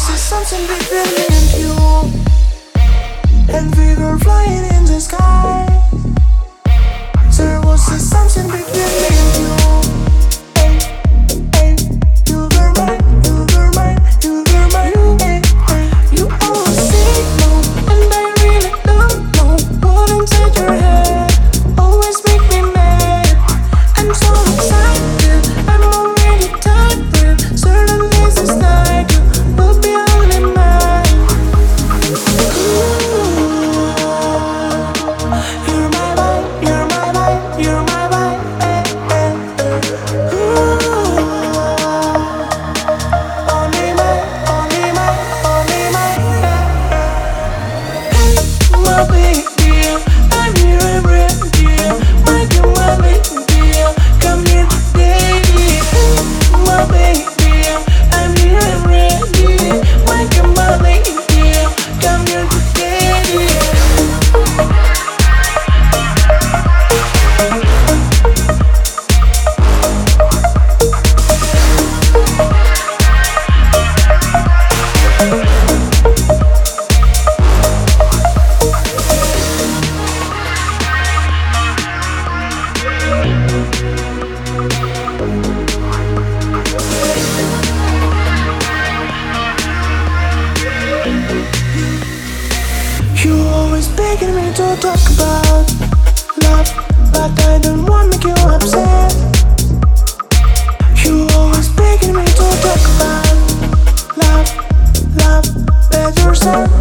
something between me and you, and we were flying in the sky. There was something between me and you. Hey, hey, you were mine, you were mine, you were mine. Hey, hey, you always say no, and I really don't know what inside your head always make me mad. I'm so excited, I'm already tired. Certainly this night you will be only mine. You're my vibe, you're my vibe, you're my vibe. Only mine, only mine, only mine. Hey, my baby, I'm here every day. My girl, my baby, come here today. Hey, my baby, I'm here every day. My girl, my baby, come here today. You always begging me to talk about love, but I don't want to make you upset. You always begging me to talk about love, love, better yourself.